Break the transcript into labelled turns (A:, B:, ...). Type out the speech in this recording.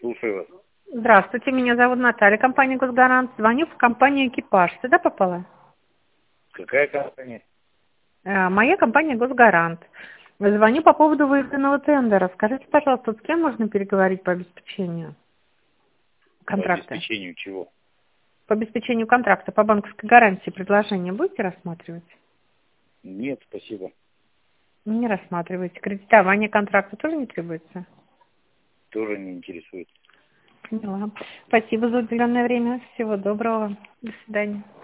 A: Слушаю вас.
B: Здравствуйте, меня зовут Наталья, компания «Госгарант». Звоню в компанию «Экипаж». Сюда попала?
A: Какая компания?
B: Моя компания «Госгарант». Звоню по поводу выигранного тендера. Скажите, пожалуйста, с кем можно переговорить по обеспечению
A: По
B: контракта?
A: обеспечению чего?
B: По обеспечению контракта, по банковской гарантии предложение будете рассматривать?
A: Нет, спасибо.
B: Не рассматриваете. Кредитование контракта тоже не требуется?
A: Тоже не интересует.
B: Поняла. Спасибо за уделенное время. Всего доброго. До свидания.